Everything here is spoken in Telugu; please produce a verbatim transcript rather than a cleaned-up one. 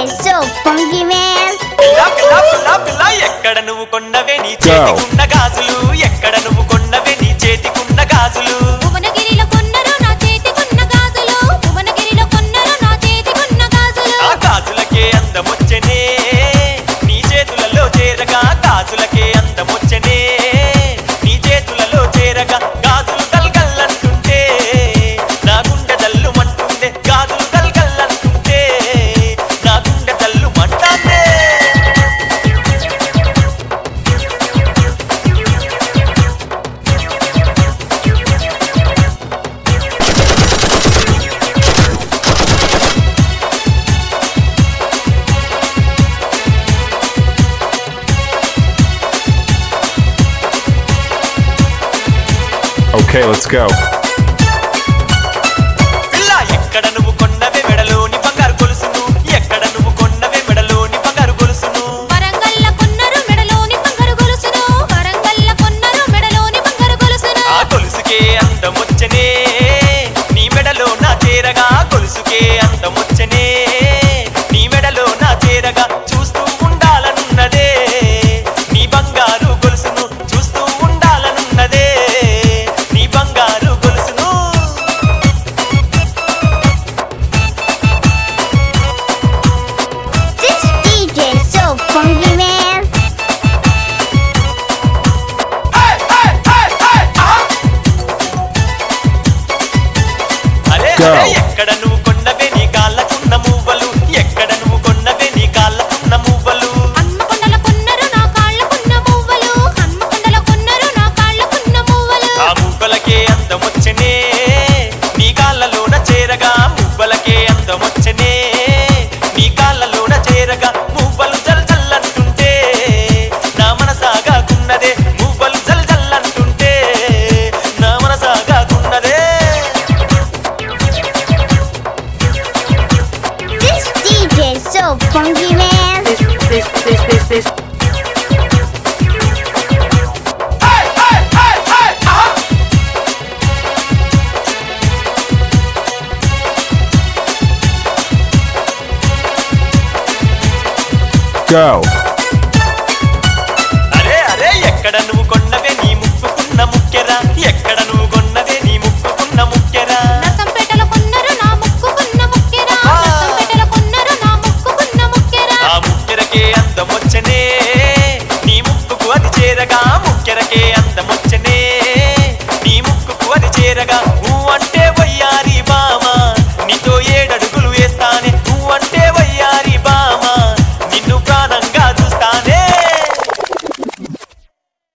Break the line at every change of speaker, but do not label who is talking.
so funky man.
పిల్ల పిల్ల పిల్ల పిల్ల ఎక్కడ నువ్వు కొన్నవే నీ చేతికున్న గాజులు ఎక్కడ నువ్వు కొన్నవే నీ చేతికున్న గాజులు
భువనగిరిలో కొన్నరు నా చేతికున్న గాజులు భువనగిరిలో కొన్నరు నా చేతికున్న గాజులు
ఆ గాజులకే అందమొచ్చనే నీ చేతులలో చేరగా గాజులకే అందమొచ్చనే నీ చేతులలో చేరగా గాజులు గల్గల్లంటుంటే నా గుండె దల్లుమంటుందే గాజులు గల్గల్లంటుంటే నా గుండె దల్లుమంటాందే
Okay, let's go.
పిల్ల ఎక్కడ నువ్వు కొన్నవే మెడలోని బంగారు గొలుసును ఎక్కడ నువ్వు కొన్నవే మెడలోని బంగారు గొలుసును
వరంగల్ల కొన్నరు మెడలోని బంగారు గొలుసును వరంగల్ల కొన్నరు మెడలోని బంగారు గొలుసును
ఆ గొలుసుకే అందమొచ్చనే నీ మెడలో నా చేరగా గొలుసుకే అందమొచ్చనే నీ మెడలో నా చేరగా చూస్తూ ఉండాలనున్నదే నీ బంగారు గొలుసును చూస్తూ ఉండాలనున్నదే నీ బంగారు గొలుసును
This D J so funky man.
అరే
Go.
అరే ఎక్కడ నువ్వు కొన్నవే నీ కాళ్ళకున్న మువ్వలు ఎక్కడ నువ్వు కొన్నవే నీ కాళ్ళకున్న మువ్వలు
హన్మకొండల కొన్నరు నా కాళ్ళకున్న మువ్వలు హన్మకొండల కొన్నరు నా కాళ్ళకున్న మువ్వలు
ఆ మువ్వలకే అందమొచ్చనే నీ కాళ్ళలోన చేరగా మువ్వలకే అందమొచ్చనే నీ కాళ్ళలోన చేరగా మువ్వలు జల్ జల్లంటుంటే నా మనసాగాకున్నదే మువ్వలు జల్ జల్లంటుంటే నా మనసాగాకున్నదే
This D J so funky man.
this, this, this, this, this.
Go.
అరే అరే ఎక్కడ నువ్వు కొన్నవే నీ ముక్కుకున్న ముక్కెరా ఎక్కడ నువ్వు